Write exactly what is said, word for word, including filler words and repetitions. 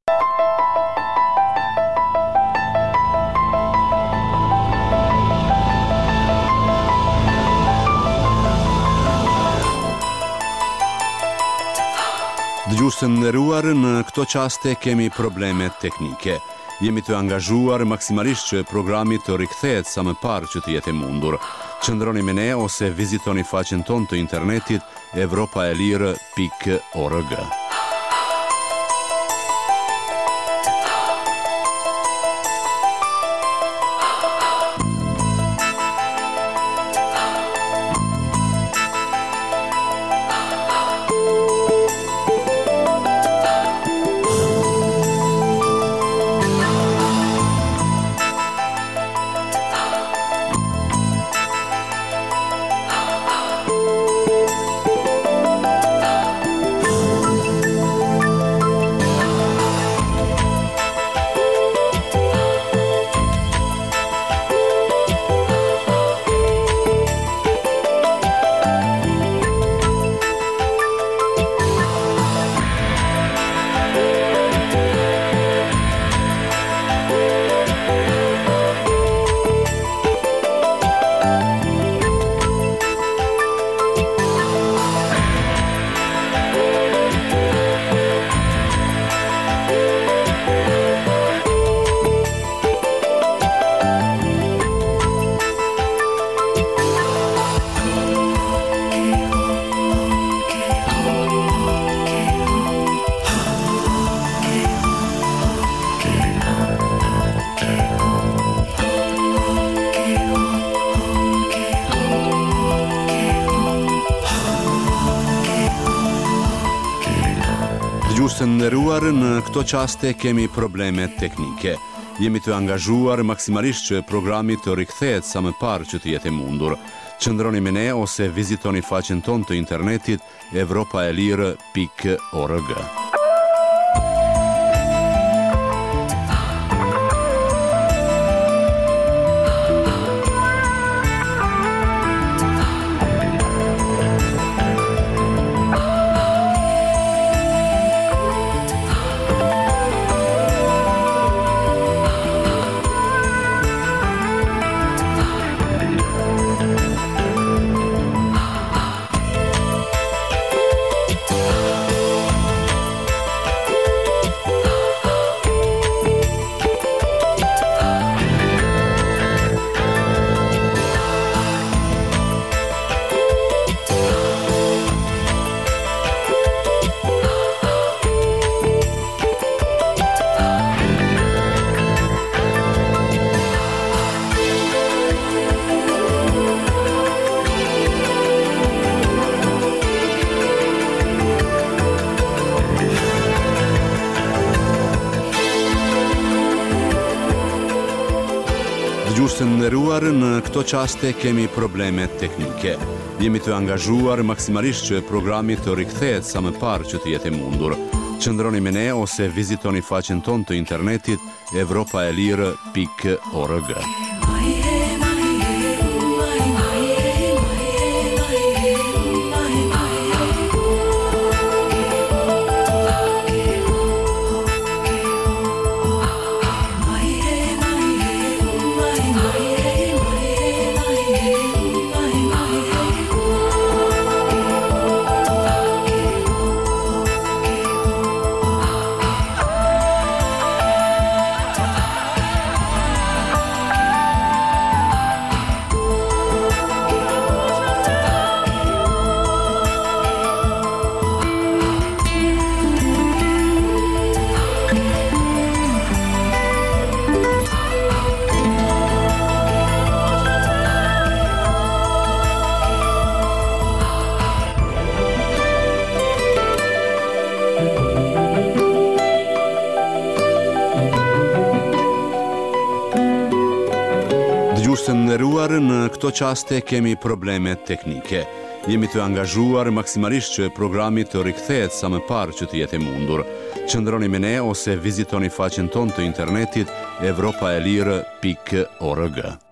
Dëgjues të nderuar, në këto qaste kemi probleme teknike. Jemi të angazhuar maksimalisht që programi të rikthehet sa më parë që të jetë e mundur. Qëndroni me ne ose vizitoni faqen tonë të internetit evropaelir pikë org. Dëgjues të nderuar, në këto qaste kemi probleme teknike. Jemi të angazhuar maksimalisht që programi të rikthehet sa më parë që të jetë e mundur. Qëndroni me ne ose vizitoni faqen tonë të internetit evropaelir pikë org. Dëgjues të nderuar, në këto qaste kemi probleme teknike. Jemi të angazhuar maksimalisht që programi të rikthehet sa më parë që të jetë e mundur. Qëndroni me ne ose vizitoni faqen tonë të internetit evropaelir pikë org. Dëgjues të nderuar, në këto qaste kemi probleme teknike. Jemi të angazhuar maksimalisht që programi të rikthehet sa më parë që të jetë e mundur. Qëndroni me ne ose vizitoni faqen tonë të internetit evropaelir pikë org.